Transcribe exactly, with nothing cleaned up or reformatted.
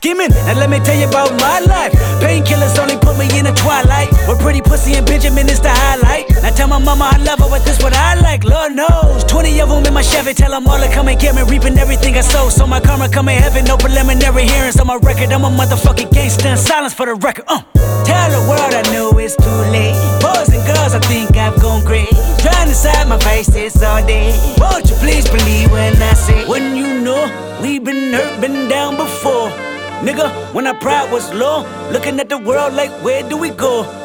skimming. Now let me tell you about my life. Painkillers only put me in the twilight. With pretty pussy and Benjamin is the highlight. Now tell my mama I love her, but this what I like. Lord knows, twenty of them in my Chevy. Tell them all to come and get me, reaping everything I sow. So my karma come in heaven, no preliminary hearings on my record. I'm a motherfucking gangster in silence for the record. Uh. Tell the world I know it's too late. Boys and girls, I think I've gone great. Trying to decide my face this all day. Won't you please believe when I say, when you know we been hurt, been down before. Nigga, when our pride was low, looking at the world like where do we go?